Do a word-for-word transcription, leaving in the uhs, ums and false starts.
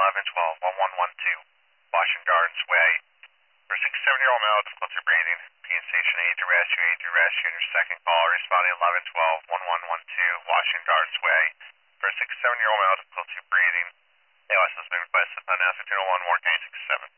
eleven twelve one one one two, Washington Gardens Way. For a sixty-seven-year-old male with difficulty breathing, P N Station eight, Duress, you eight, Duress, your second call, responding eleven twelve one one one two, Washington Gardens Way. For a sixty-seven-year-old male with difficulty breathing, A L S has been requested by now fifteen oh one, Warren County sixty-seven.